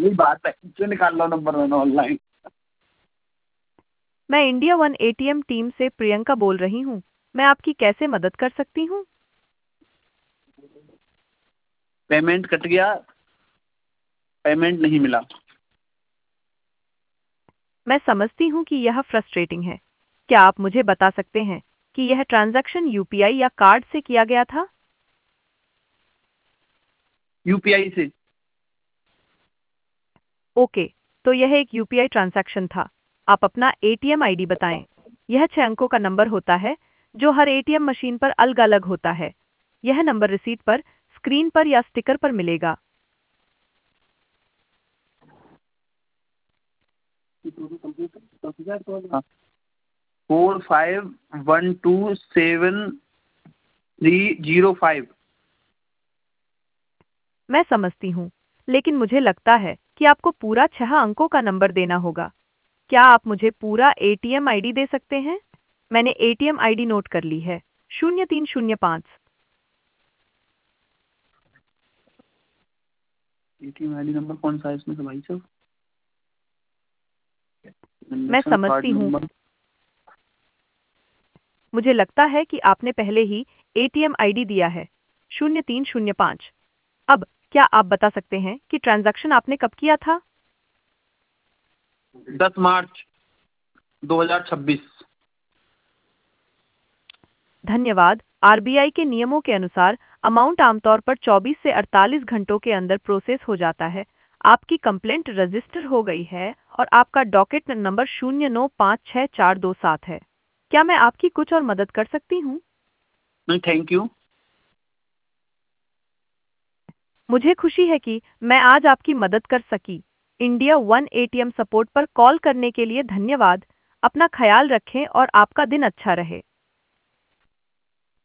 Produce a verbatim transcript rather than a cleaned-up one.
यही बात है, इससे निकाल लो नंबर मैंने ऑनलाइन। मैं इंडिया वन एटीएम टीम से प्रियंका बोल रही हूँ। मैं आपकी कैसे मदद कर सकती हूँ? पेमेंट कट गया, पेमेंट नहीं मिला। मैं समझती हूँ कि यह फ्रस्ट्रेटिंग है। क्या आप मुझे बता सकते हैं कि यह ट्रांजैक्शन यूपीआई या कार्ड से किया गया था? यूपीआई से। ओके, तो यह एक यूपीआई ट्रांजैक्शन था। आप अपना एटीएम आईडी बताएं। यह छह अंकों का नंबर होता है जो हर एटीएम मशीन पर अलग-अलग होता है। यह नंबर रिसीट पर, स्क्रीन पर या स्टिकर पर मिलेगा। Four five one two seven three zero five. मैं समझती हूँ, लेकिन मुझे लगता है कि आपको पूरा छह अंकों का नंबर देना होगा। क्या आप मुझे पूरा एटीएम आईडी दे सकते हैं? मैंने एटीएम आईडी नोट कर ली है। शून्य तीन शून्य पाँच। एटीएम आईडी नंबर कौन सा है इसमें से भाई साहब? मैं ट्रांजेक्शन कार्ड समझती हूँ। नंबर। मुझे लगता है कि आपने पहले ही एटीएम आईडी दिया है। शून्य तीन शून्य पाँच। अब क्या आप बता सकते हैं कि ट्रांजैक्शन आपने कब किया था? दस मार्च दो हजार छब्बीस। धन्यवाद। आरबीआई के नियमों के अनुसार अमाउंट आमतौर पर चौबीस से अड़तालीस घंटों के अंदर प्रोसेस हो जाता है। आपकी कंप्लेंट रजिस्टर हो गई है और आपका डॉकेट नंबर शून्य नौ पाँच छः चार दो सात है। क्या मैं आपकी कुछ और मदद कर सकती हूँ? नहीं, थैंक यू। मुझे खुशी है कि मैं आज आपकी मदद कर सकी। इंडिया वन एटीएम सपोर्ट पर कॉल करने के लिए धन्यवाद। अपना ख्याल रखें और आपका दिन अच्छा रहे।